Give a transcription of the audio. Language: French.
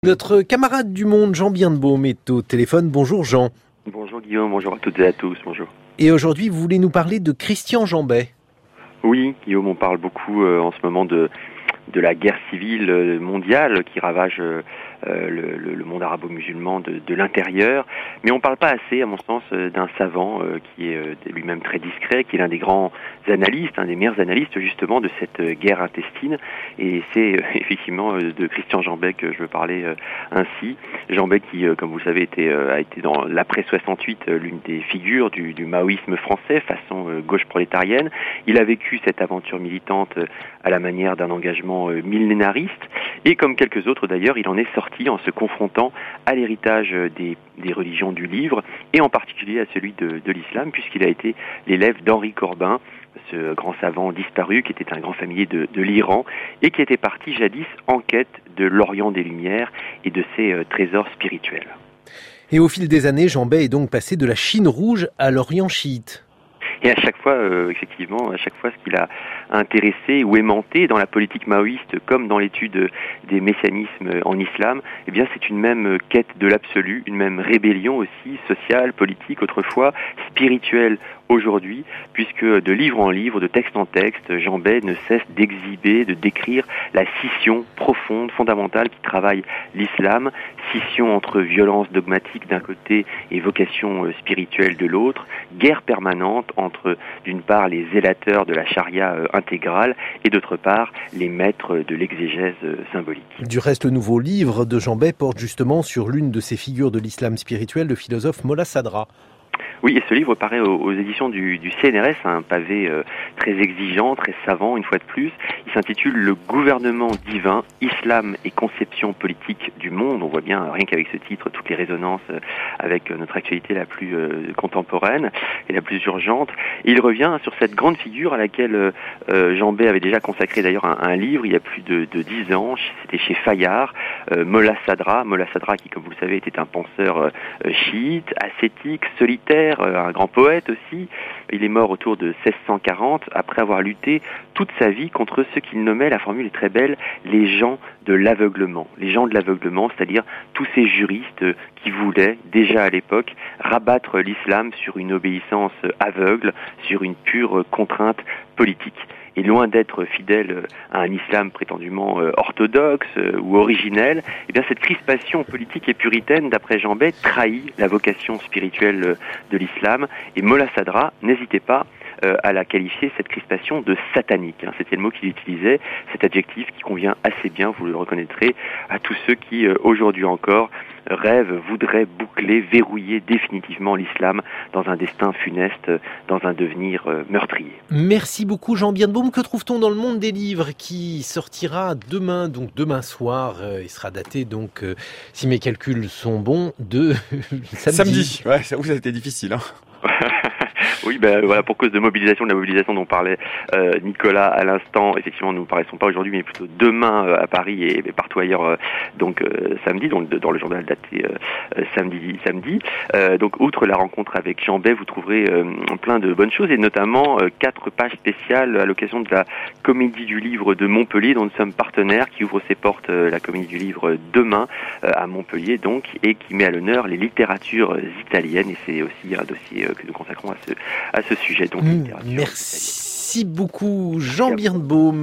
Notre camarade du monde, Jean Birnbaum, est au téléphone. Bonjour Jean. Bonjour Guillaume, bonjour à toutes et à tous, bonjour. Et aujourd'hui, vous voulez nous parler de Christian Jambet. Oui, Guillaume, on parle beaucoup en ce moment de la guerre civile mondiale qui ravage le monde arabo-musulman de l'intérieur, mais on ne parle pas assez, à mon sens, d'un savant qui est lui-même très discret, qui est l'un des grands analystes, un des meilleurs analystes justement de cette guerre intestine, et c'est effectivement de Christian Jambet que je veux parler ainsi. Jambet qui, comme vous le savez, a été dans l'après 68 l'une des figures du maoïsme français, façon gauche prolétarienne. Il a vécu cette aventure militante à la manière d'un engagement millénariste, et comme quelques autres d'ailleurs, il en est sorti en se confrontant à l'héritage des religions du livre, et en particulier à celui de l'islam, puisqu'il a été l'élève d'Henri Corbin, ce grand savant disparu qui était un grand familier de l'Iran, et qui était parti jadis en quête de l'Orient des Lumières et de ses trésors spirituels. Et au fil des années, Jambet est donc passé de la Chine rouge à l'Orient chiite. Et à chaque fois, effectivement, ce qu'il a intéressé ou aimanté dans la politique maoïste comme dans l'étude des messianismes en islam, eh bien c'est une même quête de l'absolu, une même rébellion aussi, sociale, politique autrefois, spirituelle aujourd'hui, puisque de livre en livre, de texte en texte, Jambet ne cesse d'exhiber, de décrire la scission profonde, fondamentale qui travaille l'islam, scission entre violence dogmatique d'un côté et vocation spirituelle de l'autre, guerre permanente entre d'une part les zélateurs de la charia intégrale et d'autre part les maîtres de l'exégèse symbolique. Du reste, le nouveau livre de Jambet porte justement sur l'une de ces figures de l'islam spirituel, le philosophe Mollah Sadra. Oui, et ce livre paraît aux éditions du CNRS, un pavé très exigeant, très savant, une fois de plus. Il s'intitule « Le gouvernement divin, islam et conception politique du monde ». On voit bien, rien qu'avec ce titre, toutes les résonances avec notre actualité la plus contemporaine et la plus urgente. Et il revient sur cette grande figure à laquelle Jambet avait déjà consacré d'ailleurs un livre il y a plus de 10 ans. C'était chez Fayard, Mollah Sadra. Mollah Sadra qui, comme vous le savez, était un penseur chiite, ascétique, solitaire, un grand poète aussi. Il est mort autour de 1640 après avoir lutté toute sa vie contre ce qu'il nommait, la formule est très belle, les gens de l'aveuglement. Les gens de l'aveuglement, c'est-à-dire tous ces juristes qui voulaient, déjà à l'époque, rabattre l'islam sur une obéissance aveugle, sur une pure contrainte politique. Et loin d'être fidèle à un islam prétendument orthodoxe ou originel, eh bien cette crispation politique et puritaine, d'après Jambet, trahit la vocation spirituelle de l'islam. Et Mollah Sadra n'hésitait pas à la qualifier, cette crispation, de satanique. C'était le mot qu'il utilisait, cet adjectif qui convient assez bien, vous le reconnaîtrez, à tous ceux qui, aujourd'hui encore, rêvent, voudraient boucler, verrouiller définitivement l'islam dans un destin funeste, dans un devenir meurtrier. Merci beaucoup Jean Birnbaum. Que trouve-t-on dans le monde des livres qui sortira demain, donc demain soir, il sera daté, donc, si mes calculs sont bons, de samedi. Ouais, ça a été difficile, hein. Oui, voilà, pour cause de la mobilisation dont parlait Nicolas à l'instant, effectivement, nous ne paraissons pas aujourd'hui, mais plutôt demain à Paris et partout ailleurs, samedi, donc dans le journal daté samedi. Donc, outre la rencontre avec Jambet, vous trouverez plein de bonnes choses, et notamment 4 pages spéciales à l'occasion de la Comédie du Livre de Montpellier, dont nous sommes partenaires, qui ouvre ses portes, la Comédie du Livre, demain, à Montpellier, donc, et qui met à l'honneur les littératures italiennes, et c'est aussi un dossier que nous consacrons à ce sujet. Donc, Merci beaucoup Jean Birnbaum.